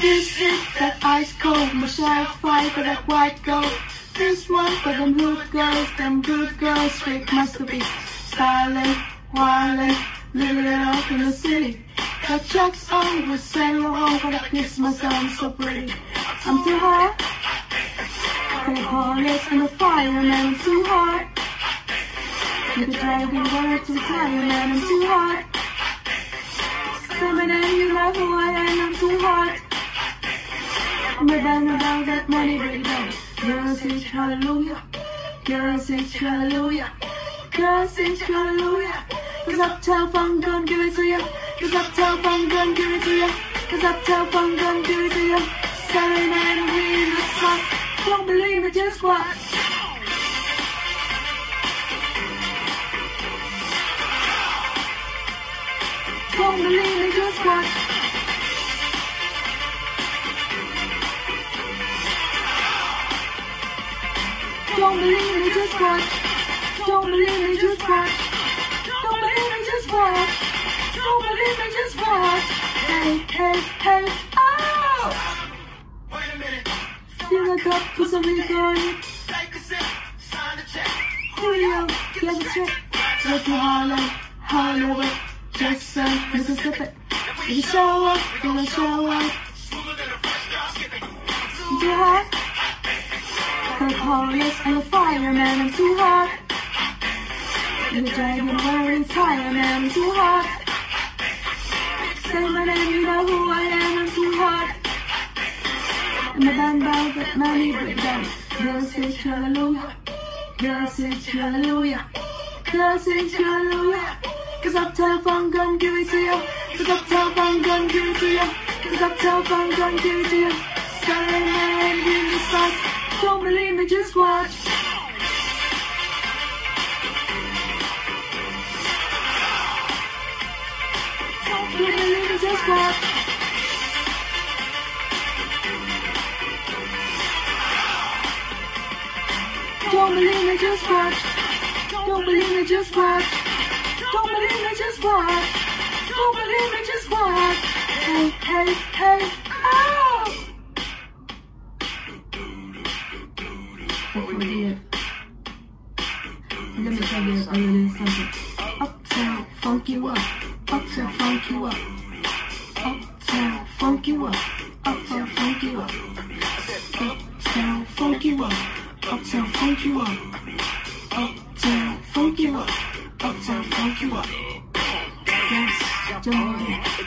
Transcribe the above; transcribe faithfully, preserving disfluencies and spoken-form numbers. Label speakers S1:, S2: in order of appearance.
S1: This hit, that ice cold, Michelle fight for that white gold. This one for them hood girls, them good girls, fake masterpiece. Styling, wildin', living it up in the city. Got chucks on with Saint Laurent, but I kiss myself, I'm so pretty. I'm too hot. For the harness and the fireman, I'm too hot. You could drive me water to tire, man, I'm too hot. Say my name, you know who I am, I'm too hot. I'm a bang about that money, break down. Girls say hallelujah. Girls say hallelujah. Girls say hallelujah. Cause Uptown Funk gon' give it to ya. Cause Uptown Funk gon' give it to ya. Cause Uptown Funk gon' give it to ya. Saturday night and we in the spot. Don't believe it, just watch. Don't believe it, just watch. Don't believe me, just watch. Don't believe me, just watch. Don't believe me, just watch. Don't believe me, just watch. Hey, hey, hey, oh! Wait a minute. Fill the cup, put some liquor on it. Take a sip, sign the check. Julio, get the check. Look to Harlem, Hollywood, Jackson, Mississippi. If you show up, gonna show up. Too hot. The police and the fireman, I'm too hot. The dragon wearing fireman, I'm too hot. Say my name, you know who I am, I'm too hot. And the band bell that money break down. Girls say hallelujah. Girls say hallelujah. Girls say hallelujah. Cause Uptown Funk gon' give it to ya. Cause Uptown Funk gon' give it to ya. Cause Uptown Funk gon' give it to ya. Saturday night in the spot. Don't believe me, just watch. Don't believe me, just watch. Don't believe me, just watch. Don't believe me, just watch. Don't believe me, just watch. Don't believe me, just watch. Hey, hey, hey, oh! Forgive. Let me tell you a little something. Uptown, funk you up. Uptown, funk you up. Uptown, funk you up. Uptown, funk you up. Uptown, funk you up. Uptown, funk you up. Uptown, funk you up. Uptown, funk you up. Yes, Johnny.